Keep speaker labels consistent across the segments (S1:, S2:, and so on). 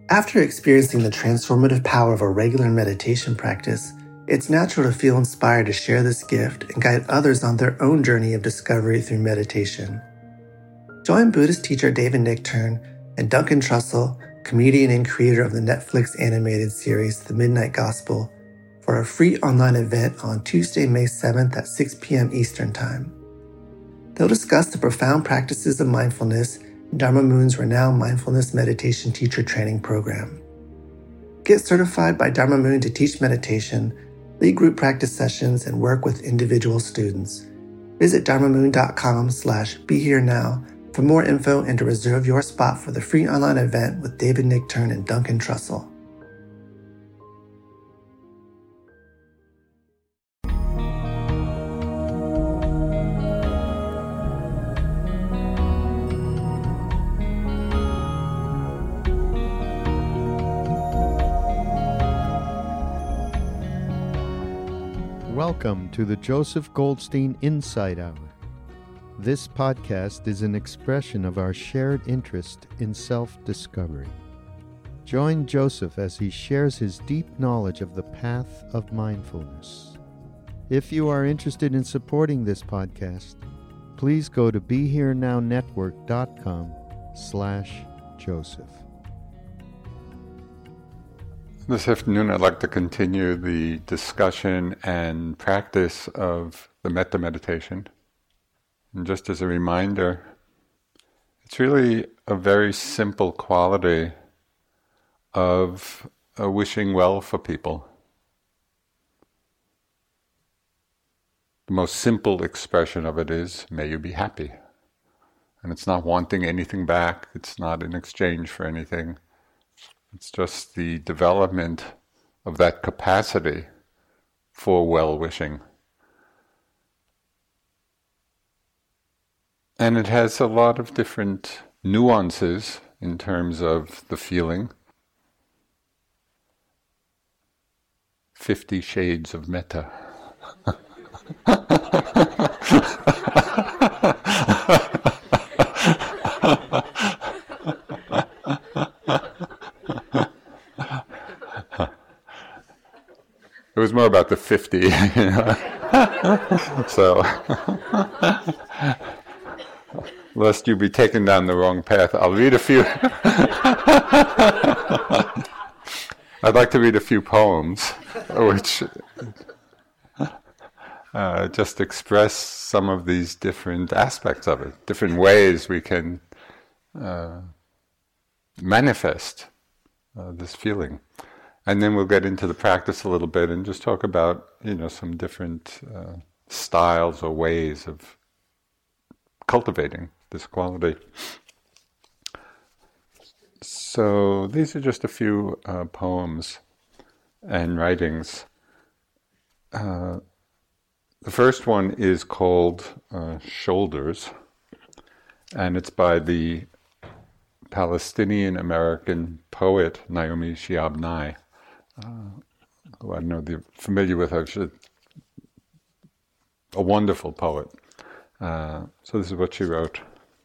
S1: After experiencing the transformative power of a regular meditation practice, it's natural to feel inspired to share this gift and guide others on their own journey of discovery through meditation. Join Buddhist teacher David Nichtern and Duncan Trussell, comedian and creator of the Netflix animated series The Midnight Gospel, for a free online event on Tuesday, May 7th at 6 p.m. Eastern Time. They'll discuss the profound practices of mindfulness in Dharma Moon's renowned mindfulness meditation teacher training program. Get certified by Dharma Moon to teach meditation, lead group practice sessions, and work with individual students. Visit dharmamoon.com/BeHereNow for more info and to reserve your spot for the free online event with David Nichtern and Duncan Trussell.
S2: Welcome to the Joseph Goldstein Insight Hour. This podcast is an expression of our shared interest in self-discovery. Join Joseph as he shares his deep knowledge of the path of mindfulness. If you are interested in supporting this podcast, please go to BeHereNowNetwork.com/Joseph.
S3: This afternoon I'd like to continue the discussion and practice of the metta meditation. And just as a reminder, it's really a very simple quality of wishing well for people. The most simple expression of it is, may you be happy. And it's not wanting anything back, it's not in exchange for anything. It's just the development of that capacity for well-wishing. And it has a lot of different nuances in terms of the feeling. 50 shades of metta. It was more about the 50, you know? So, lest you be taken down the wrong path, I'll read a few. I'd like to read a few poems, which just express some of these different aspects of it, different ways we can manifest this feeling. And then we'll get into the practice a little bit and just talk about, some different styles or ways of cultivating this quality. So these are just a few poems and writings. The first one is called Shoulders, and it's by the Palestinian-American poet Naomi Shihab Nye. Who I know you're familiar with her. She's a wonderful poet. So this is what she wrote.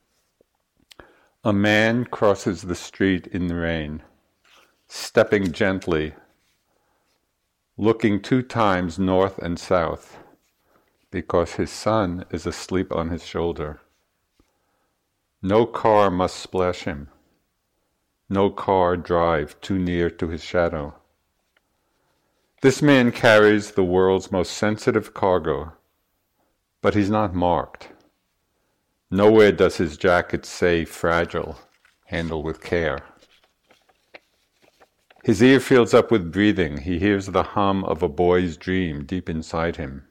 S3: A man crosses the street in the rain, stepping gently, looking 2 times north and south, because his son is asleep on his shoulder. No car must splash him. No car drive too near to his shadow. This man carries the world's most sensitive cargo, but he's not marked. Nowhere does his jacket say fragile, handle with care. His ear fills up with breathing. He hears the hum of a boy's dream deep inside him.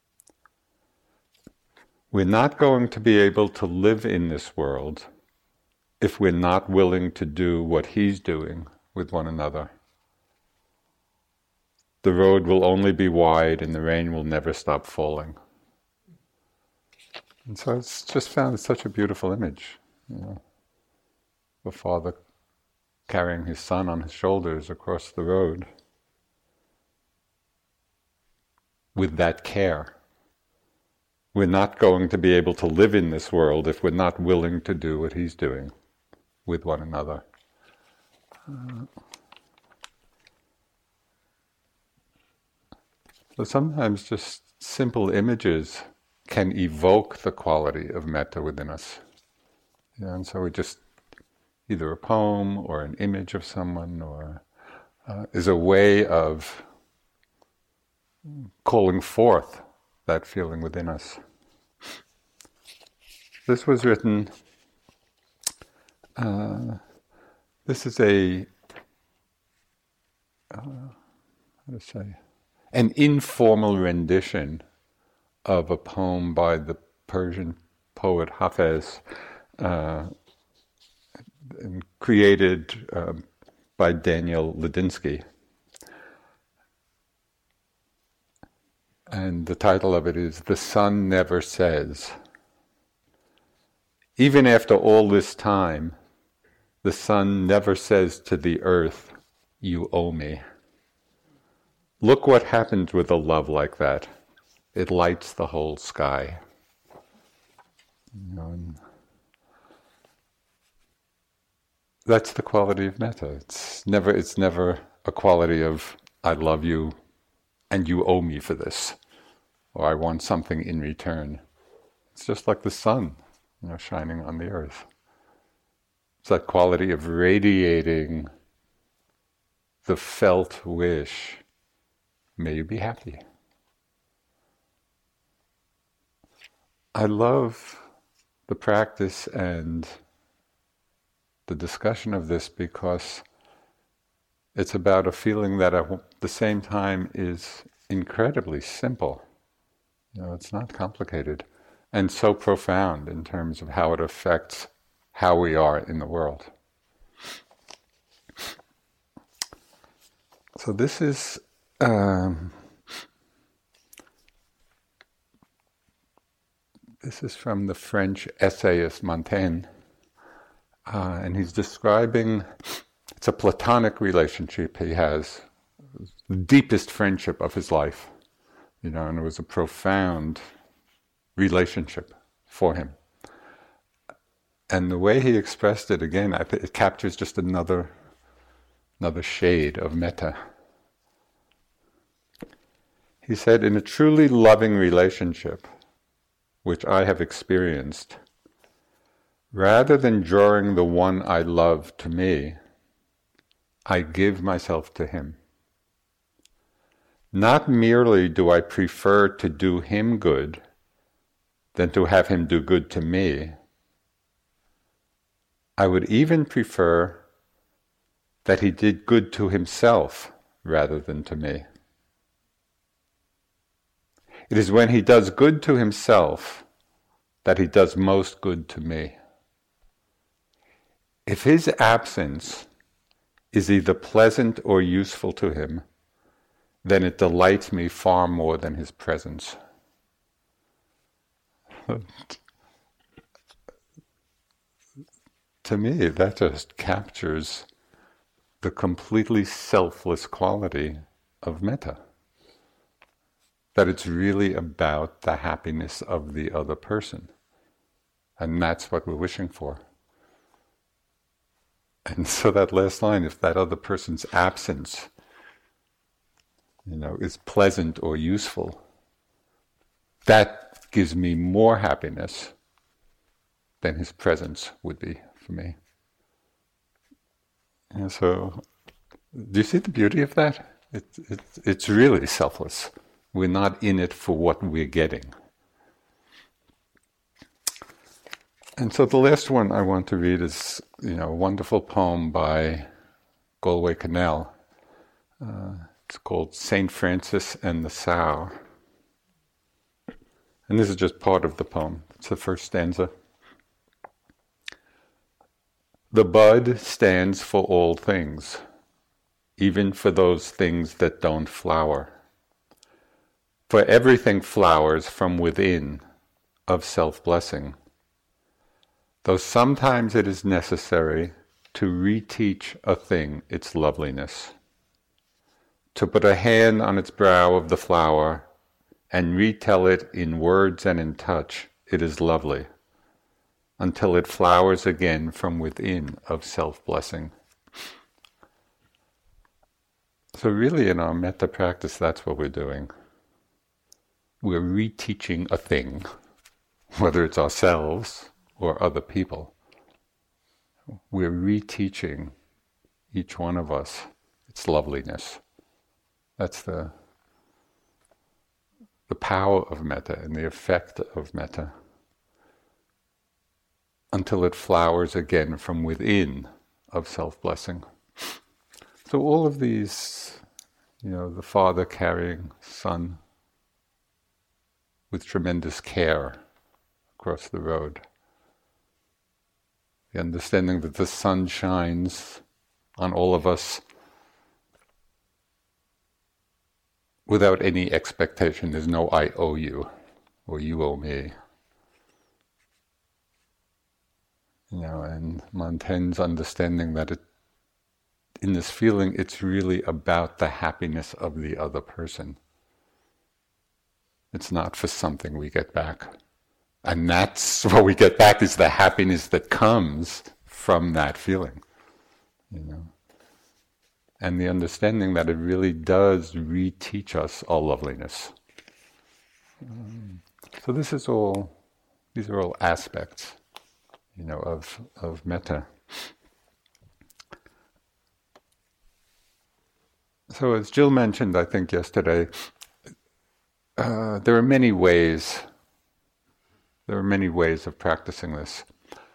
S3: We're not going to be able to live in this world if we're not willing to do what he's doing with one another. The road will only be wide and the rain will never stop falling. And so it's just found such a beautiful image. The father carrying his son on his shoulders across the road with that care. We're not going to be able to live in this world if we're not willing to do what he's doing with one another. So sometimes just simple images can evoke the quality of metta within us. And so we just, either a poem or an image of someone or is a way of calling forth that feeling within us. This was written, this is an informal rendition of a poem by the Persian poet Hafez, and created by Daniel Ladinsky. And the title of it is "The Sun Never Says." Even after all this time, the sun never says to the earth, "You owe me." Look what happens with a love like that. It lights the whole sky. That's the quality of metta. It's never a quality of "I love you and you owe me for this," or "I want something in return." It's just like the sun, shining on the earth. It's that quality of radiating the felt wish, "May you be happy." I love the practice and the discussion of this because it's about a feeling that at the same time is incredibly simple. It's not complicated and so profound in terms of how it affects how we are in the world. So this is from the French essayist Montaigne, and he's describing, it's a platonic relationship he has, the deepest friendship of his life, and it was a profound relationship for him. And the way he expressed it, again, I think it captures just another shade of metta. He said, "In a truly loving relationship, which I have experienced, rather than drawing the one I love to me, I give myself to him. Not merely do I prefer to do him good than to have him do good to me, I would even prefer that he did good to himself rather than to me. It is when he does good to himself that he does most good to me. If his absence is either pleasant or useful to him, then it delights me far more than his presence." To me, that just captures the completely selfless quality of metta. That it's really about the happiness of the other person. And that's what we're wishing for. And so that last line, if that other person's absence, is pleasant or useful, that gives me more happiness than his presence would be for me. And so, do you see the beauty of that? It's really selfless. We're not in it for what we're getting. And so the last one I want to read is, a wonderful poem by Galway Kinnell. It's called "St. Francis and the Sow." And this is just part of the poem. It's the first stanza. "The bud stands for all things, even for those things that don't flower. For everything flowers from within of self-blessing, though sometimes it is necessary to reteach a thing its loveliness, to put a hand on its brow of the flower and retell it in words and in touch, it is lovely, until it flowers again from within of self-blessing." So really in our metta practice, that's what we're doing. We're reteaching a thing, whether it's ourselves or other people. We're reteaching each one of us its loveliness. That's the power of metta and the effect of metta, until it flowers again from within of self-blessing. So all of these, the father carrying son with tremendous care across the road, the understanding that the sun shines on all of us without any expectation. There's no I owe you or you owe me. And Montaigne's understanding that in this feeling, it's really about the happiness of the other person. It's not for something we get back. And that's what we get back, is the happiness that comes from that feeling. And the understanding that it really does reteach us our loveliness. So these are all aspects, of metta. So as Jill mentioned, I think yesterday, there are many ways of practicing this.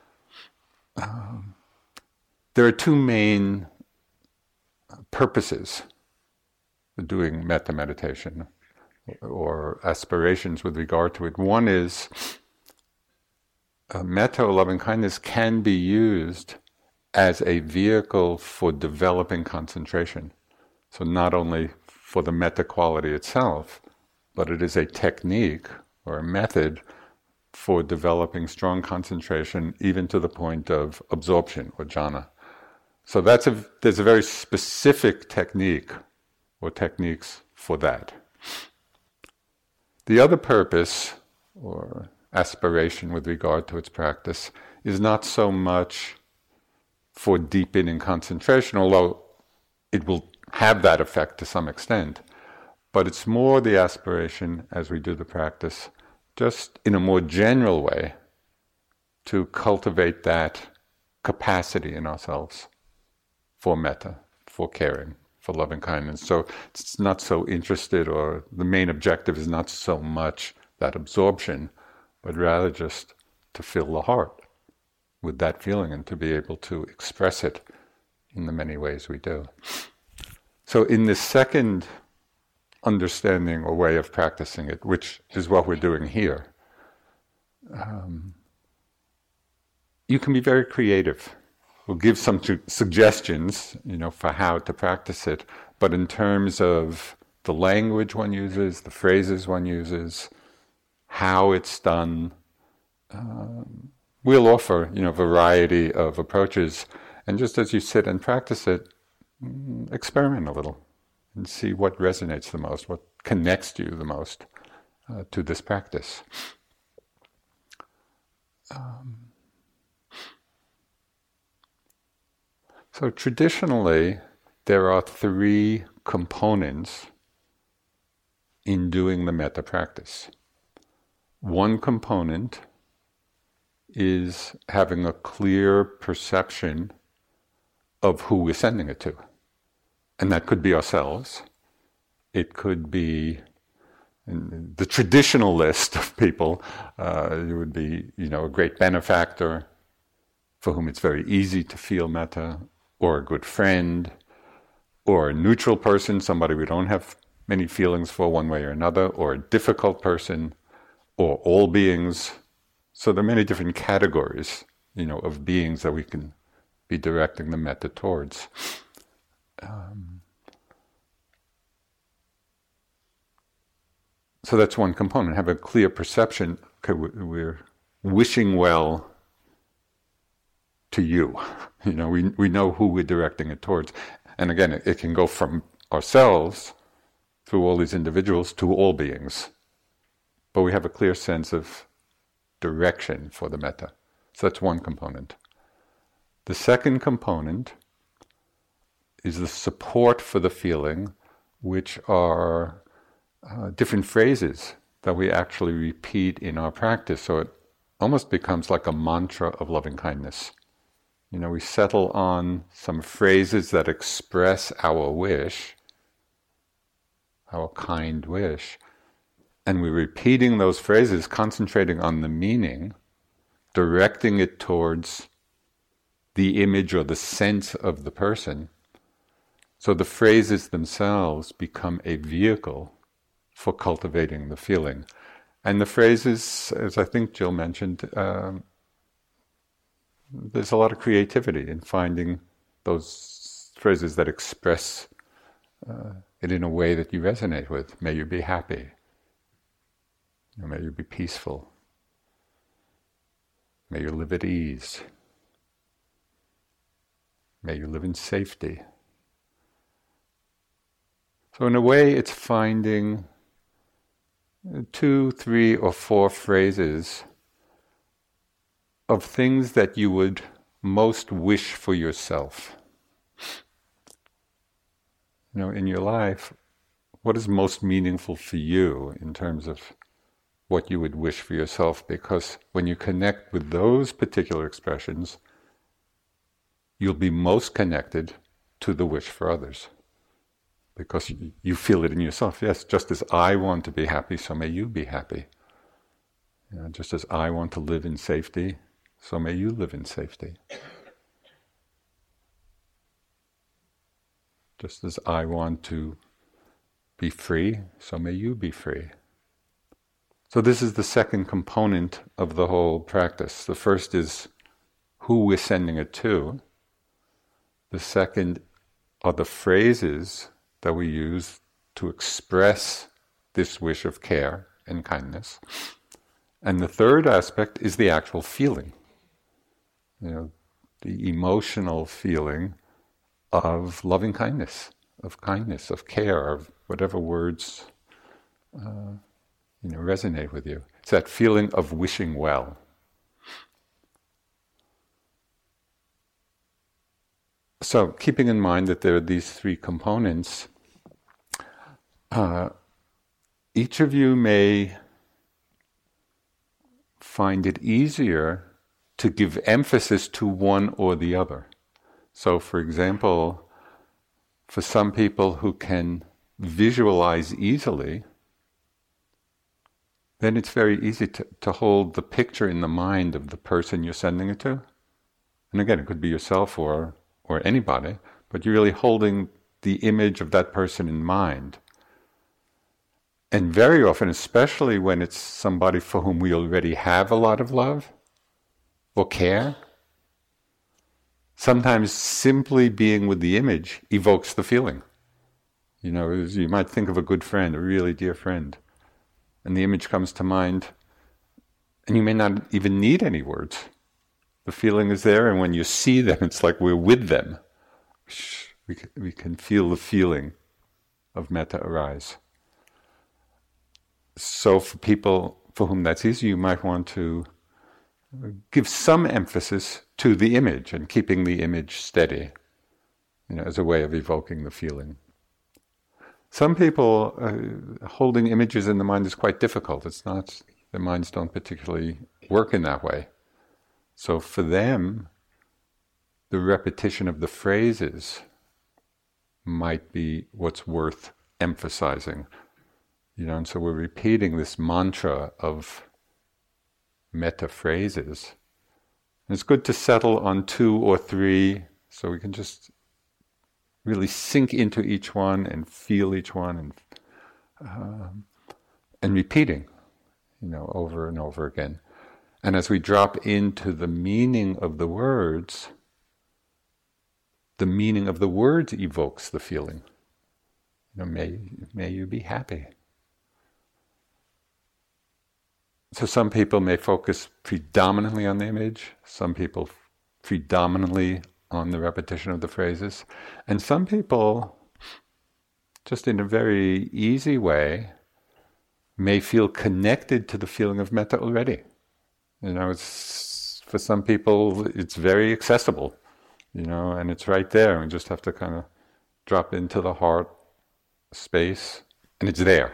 S3: There are two main purposes for doing metta meditation, or aspirations with regard to it. One is metta, or loving kindness, can be used as a vehicle for developing concentration. So not only for the metta quality itself, but it is a technique or a method for developing strong concentration, even to the point of absorption or jhana. So there's a very specific technique or techniques for that. The other purpose or aspiration with regard to its practice is not so much for deepening concentration, although it will have that effect to some extent, but it's more the aspiration as we do the practice, just in a more general way, to cultivate that capacity in ourselves for metta, for caring, for loving kindness. So it's not so interested, or the main objective is not so much that absorption, but rather just to fill the heart with that feeling and to be able to express it in the many ways we do. So in this second understanding or way of practicing it, which is what we're doing here, you can be very creative. We'll give some suggestions, for how to practice it, but in terms of the language one uses, the phrases one uses, how it's done, we'll offer, variety of approaches. And just as you sit and practice it, experiment a little and see what resonates the most, what connects you the most to this practice. So traditionally, there are three components in doing the metta practice. One component is having a clear perception of who we're sending it to. And that could be ourselves. It could be, in the traditional list of people, it would be, a great benefactor for whom it's very easy to feel metta, or a good friend, or a neutral person, somebody we don't have many feelings for one way or another, or a difficult person, or all beings. So there are many different categories, of beings that we can be directing the metta towards. So that's one component, have a clear perception. Okay, we're wishing well to you. We know who we're directing it towards. And again, it can go from ourselves, through all these individuals, to all beings. But we have a clear sense of direction for the metta. So that's one component. The second component is the support for the feeling, which are different phrases that we actually repeat in our practice. So it almost becomes like a mantra of loving kindness. We settle on some phrases that express our wish, our kind wish, and we're repeating those phrases, concentrating on the meaning, directing it towards the image or the sense of the person. So the phrases themselves become a vehicle for cultivating the feeling. And the phrases, as I think Jill mentioned, there's a lot of creativity in finding those phrases that express it in a way that you resonate with. May you be happy. May you be peaceful. May you live at ease. May you live in safety. So in a way, it's finding 2, 3, or 4 phrases of things that you would most wish for yourself. In your life, what is most meaningful for you in terms of what you would wish for yourself? Because when you connect with those particular expressions, you'll be most connected to the wish for others. Because you feel it in yourself. Yes, just as I want to be happy, so may you be happy. Just as I want to live in safety, so may you live in safety. Just as I want to be free, so may you be free. So this is the second component of the whole practice. The first is who we're sending it to. The second are the phrases that we use to express this wish of care and kindness. And the third aspect is the actual feeling. The emotional feeling of loving kindness, of care, of whatever words resonate with you. It's that feeling of wishing well. So, keeping in mind that there are these 3 components, each of you may find it easier to give emphasis to one or the other. So, for example, for some people who can visualize easily, then it's very easy to hold the picture in the mind of the person you're sending it to. And again, it could be yourself or anybody, but you're really holding the image of that person in mind. And very often, especially when it's somebody for whom we already have a lot of love or care, sometimes simply being with the image evokes the feeling. You might think of a good friend, a really dear friend, and the image comes to mind, and you may not even need any words. The feeling is there, and when you see them, it's like we're with them. We can feel the feeling of metta arise. So for people for whom that's easy, you might want to give some emphasis to the image and keeping the image steady, as a way of evoking the feeling. Some people, holding images in the mind is quite difficult. Their minds don't particularly work in that way. So for them, the repetition of the phrases might be what's worth emphasizing. And so we're repeating this mantra of metta phrases. And it's good to settle on 2 or 3, so we can just really sink into each one and feel each one and repeating, over and over again. And as we drop into the meaning of the words evokes the feeling. May you be happy. So some people may focus predominantly on the image, some people predominantly on the repetition of the phrases, and some people, just in a very easy way, may feel connected to the feeling of metta already. For some people, it's very accessible, and it's right there. We just have to kind of drop into the heart space, and it's there.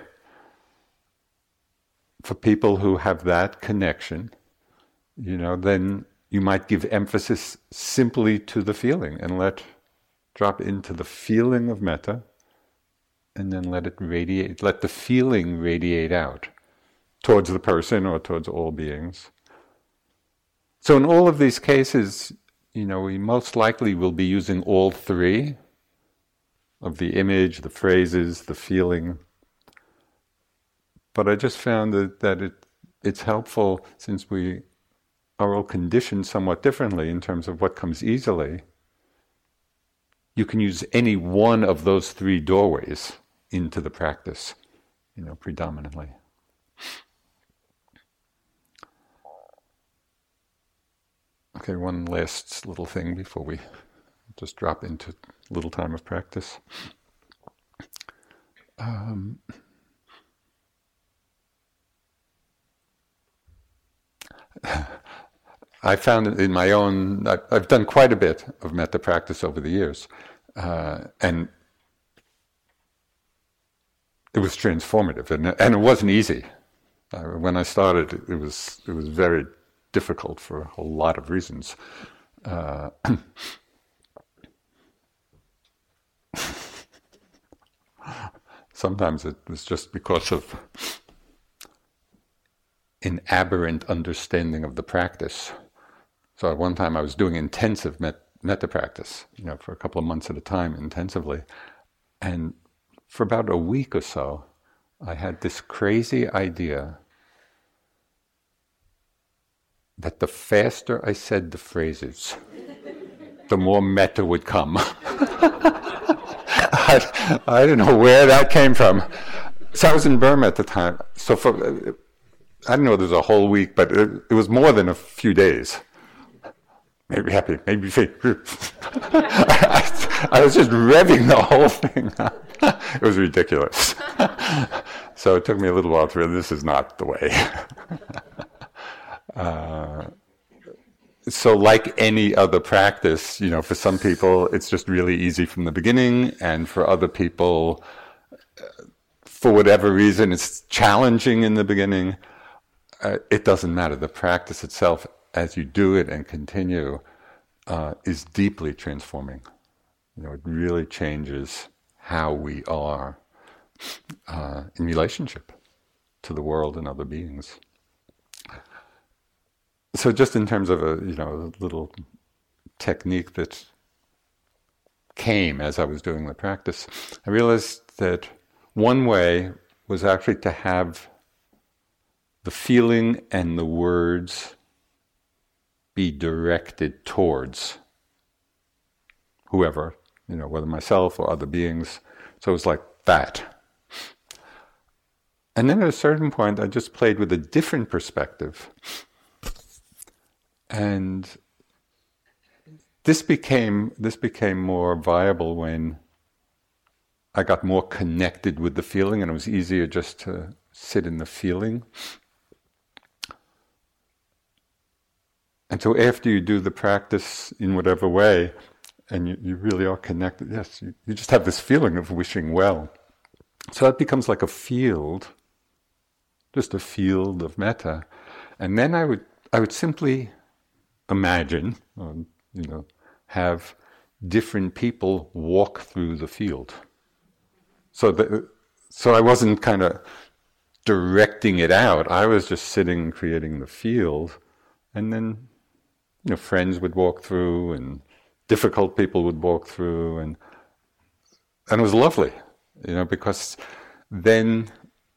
S3: For people who have that connection, then you might give emphasis simply to the feeling and drop into the feeling of metta, and then let it radiate, let the feeling radiate out towards the person or towards all beings. So in all of these cases, we most likely will be using all three of the image, the phrases, the feeling. But I just found that it's helpful, since we are all conditioned somewhat differently in terms of what comes easily. You can use any one of those three doorways into the practice, predominantly. Okay, one last little thing before we just drop into a little time of practice. I found in my own, I've done quite a bit of metta practice over the years, and it was transformative, and it wasn't easy. When I started, it was very difficult for a whole lot of reasons. Sometimes it was just because of an aberrant understanding of the practice. So at one time I was doing intensive metta practice, for a couple of months at a time, intensively. And for about a week or so, I had this crazy idea that the faster I said the phrases, the more metta would come. I don't know where that came from. So I was in Burma at the time. So I don't know, there's a whole week, but it was more than a few days. Maybe happy, maybe fake. I was just revving the whole thing up. It was ridiculous. So it took me a little while to realize this is not the way. So like any other practice, for some people it's just really easy from the beginning, and for other people, for whatever reason, it's challenging in the beginning. It doesn't matter. The practice itself, as you do it and continue, is deeply transforming. It really changes how we are in relationship to the world and other beings. So just in terms of a little technique that came as I was doing the practice, I realized that one way was actually to have the feeling and the words be directed towards whoever, whether myself or other beings. So it was like that. And then at a certain point, I just played with a different perspective. And this became more viable when I got more connected with the feeling, and it was easier just to sit in the feeling. And so after you do the practice in whatever way, and you really are connected, yes, you just have this feeling of wishing well. So that becomes like a field, just a field of metta. And then I would simply imagine, have different people walk through the field. So I wasn't kind of directing it out. I was just sitting, creating the field, and then friends would walk through, and difficult people would walk through, and it was lovely, because then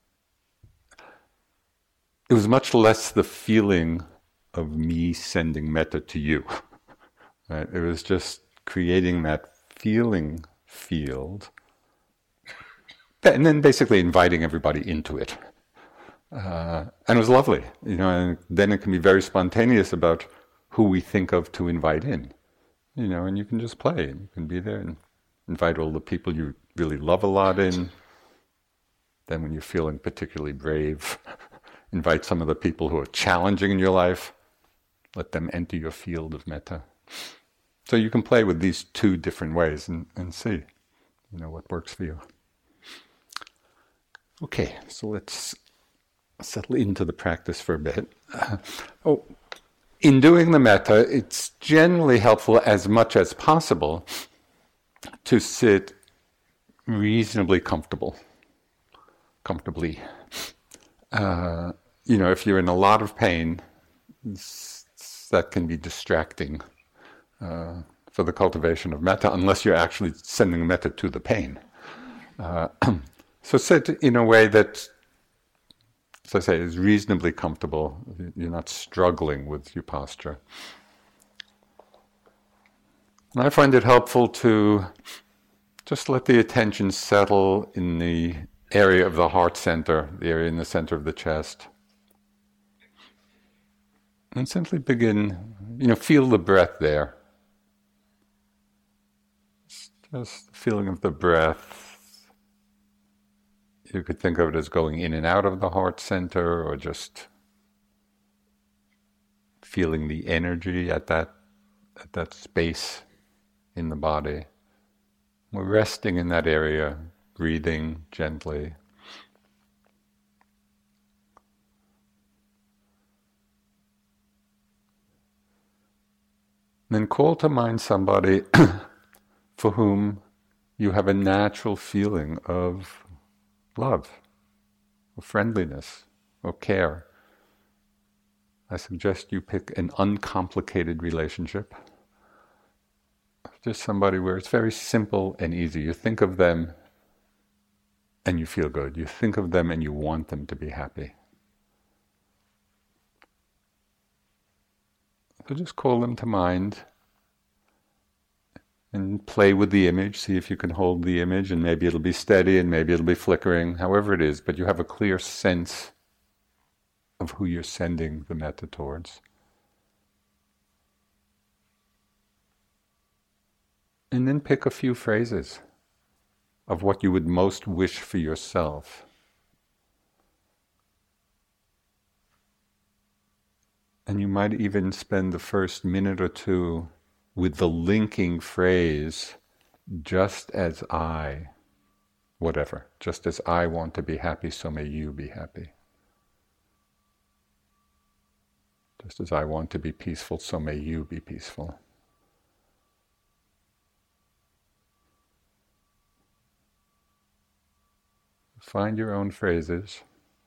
S3: it was much less the feeling of me sending metta to you. Right? It was just creating that feeling field, and then basically inviting everybody into it. And it was lovely, and then it can be very spontaneous about who we think of to invite in, and you can just play, and you can be there and invite all the people you really love a lot in. Then when you're feeling particularly brave, invite some of the people who are challenging in your life. Let them enter your field of metta. So you can play with these two different ways and see. what works for you. Okay, so let's settle into the practice for a bit. In doing the metta, it's generally helpful as much as possible to sit reasonably comfortably. If you're in a lot of pain, that can be distracting for the cultivation of metta, unless you're actually sending metta to the pain. So sit in a way that, as I say, is reasonably comfortable. You're not struggling with your posture. And I find it helpful to just let the attention settle in the area of the heart center, the area in the center of the chest. And simply begin, feel the breath there. Just the feeling of the breath. You could think of it as going in and out of the heart center, or just feeling the energy at that space in the body. We're resting in that area, breathing gently. Then call to mind somebody for whom you have a natural feeling of love, of friendliness, of care. I suggest you pick an uncomplicated relationship. Just somebody where it's very simple and easy. You think of them and you feel good. You think of them and you want them to be happy. So just call them to mind and play with the image. See if you can hold the image, and maybe it'll be steady and maybe it'll be flickering, however it is, but you have a clear sense of who you're sending the metta towards. And then pick a few phrases of what you would most wish for yourself. And you might even spend the first minute or two with the linking phrase, just as I, whatever, just as I want to be happy, so may you be happy. Just as I want to be peaceful, so may you be peaceful. Find your own phrases.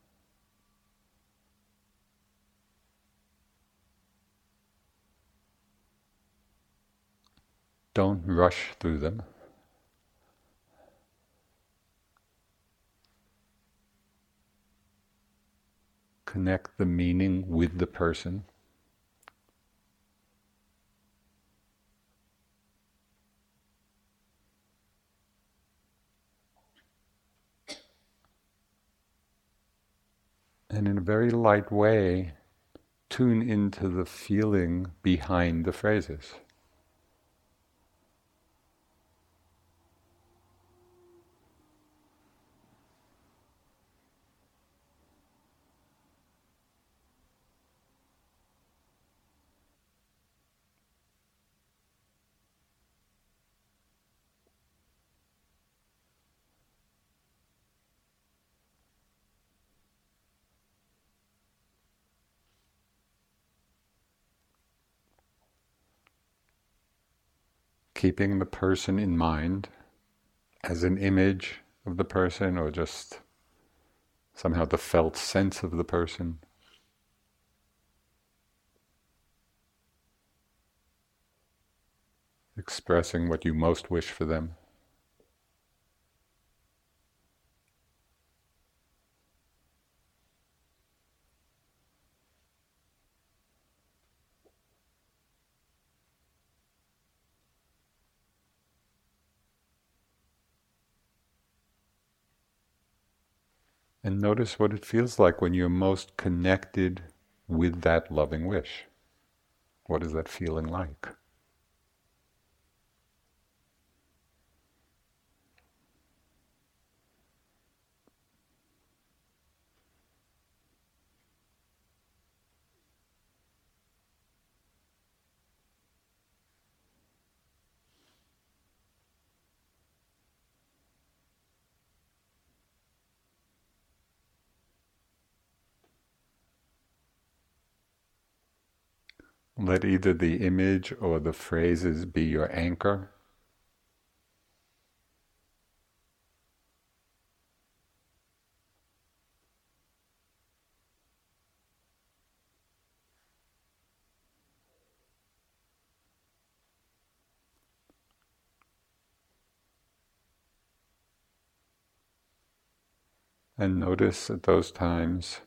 S3: Don't rush through them. Connect the meaning with the person. And in a very light way, tune into the feeling behind the phrases. Keeping the person in mind as an image of the person, or just somehow the felt sense of the person. Expressing what you most wish for them. And notice what it feels like when you're most connected with that loving wish. What is that feeling like? Let either the image or the phrases be your anchor. And notice at those times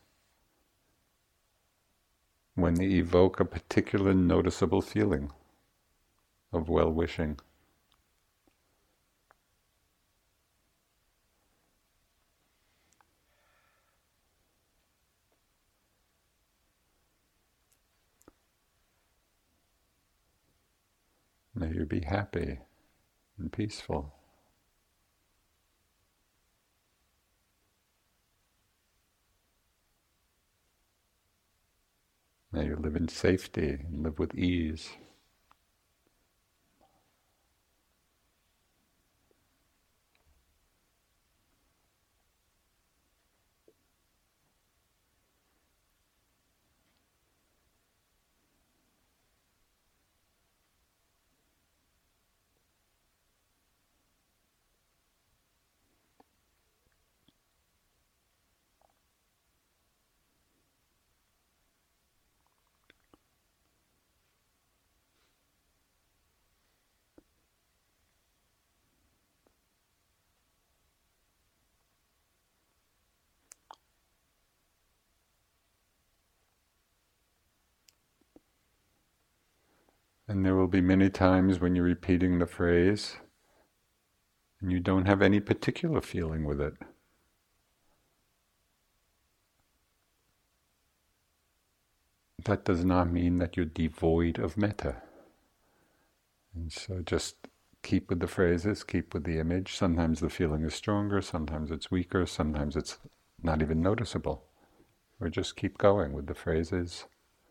S3: when they evoke a particular noticeable feeling of well-wishing. May you be happy and peaceful. May you live in safety and live with ease. And there will be many times when you're repeating the phrase and you don't have any particular feeling with it. That does not mean that you're devoid of metta. And so just keep with the phrases, keep with the image. Sometimes the feeling is stronger, sometimes it's weaker, sometimes it's not even noticeable. Or just keep going with the phrases,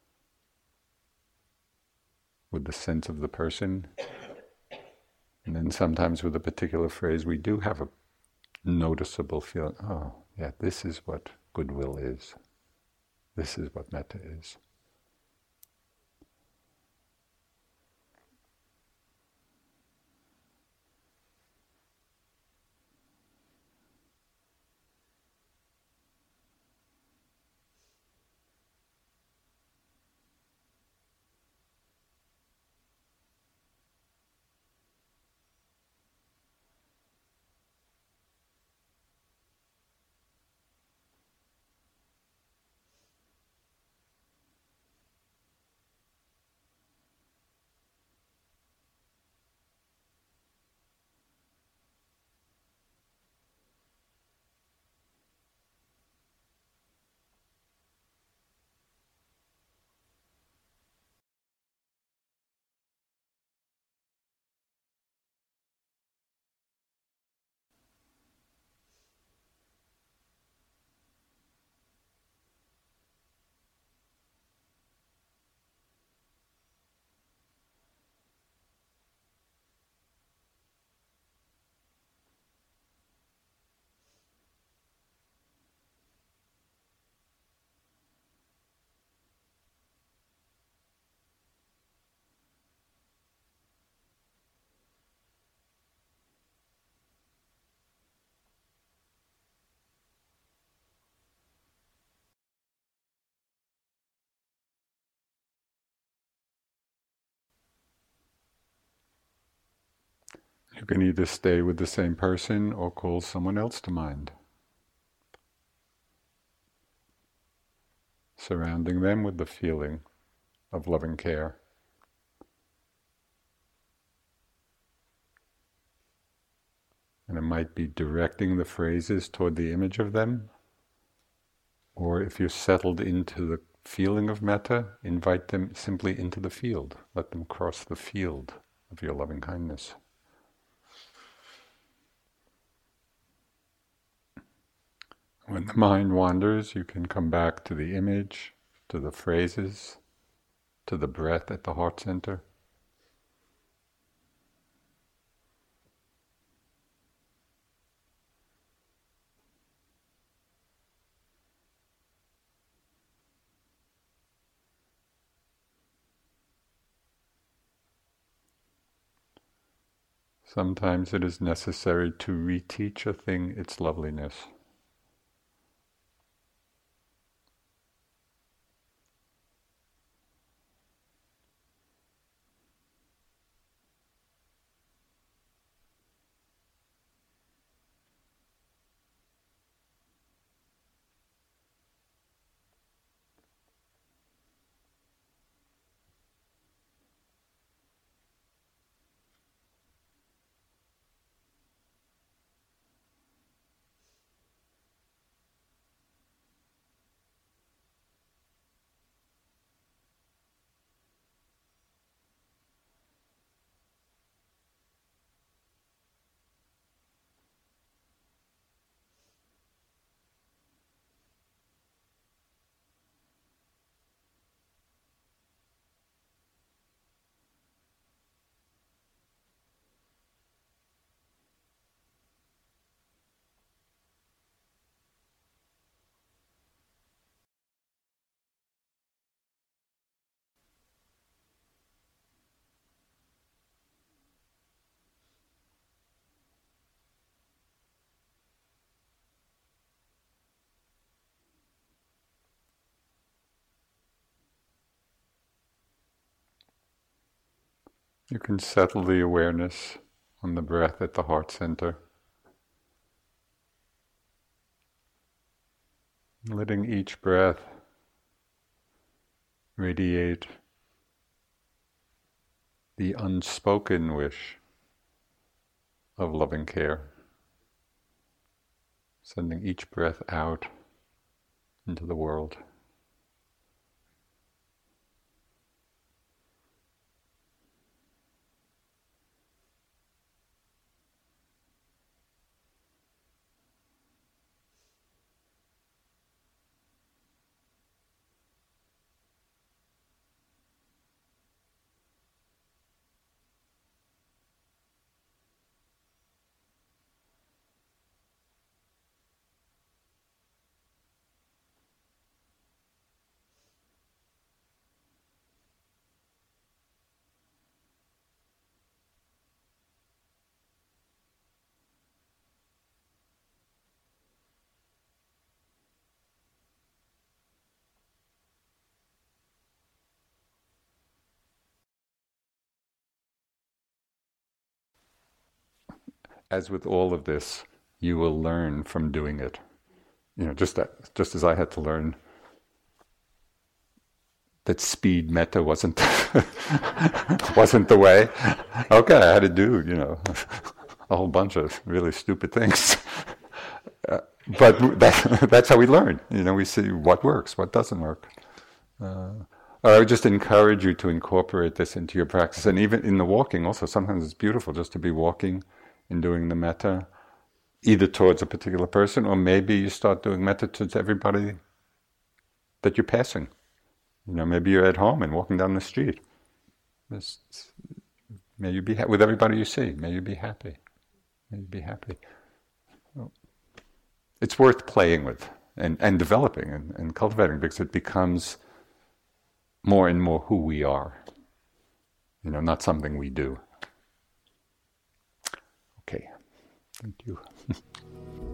S3: with the sense of the person. And then sometimes with a particular phrase we do have a noticeable feeling, oh yeah, this is what goodwill is. This is what metta is. You can either stay with the same person or call someone else to mind, surrounding them with the feeling of loving care. And it might be directing the phrases toward the image of them, or if you're settled into the feeling of metta, invite them simply into the field. Let them cross the field of your loving kindness. When the mind wanders, you can come back to the image, to the phrases, to the breath at the heart center. Sometimes it is necessary to reteach a thing its loveliness. You can settle the awareness on the breath at the heart center, letting each breath radiate the unspoken wish of loving care, sending each breath out into the world. As with all of this, you will learn from doing it. Just as I had to learn that speed metta wasn't wasn't the way. Okay, I had to do a whole bunch of really stupid things, but that's how we learn. We see what works, what doesn't work. I would just encourage you to incorporate this into your practice, and even in the walking. Also, sometimes it's beautiful just to be walking and doing the metta, either towards a particular person, or maybe you start doing metta towards everybody that you're passing. Maybe you're at home and walking down the street. May you be with everybody you see. May you be happy. May you be happy. It's worth playing with and developing and cultivating, because it becomes more and more who we are. Not something we do. Okay, thank you.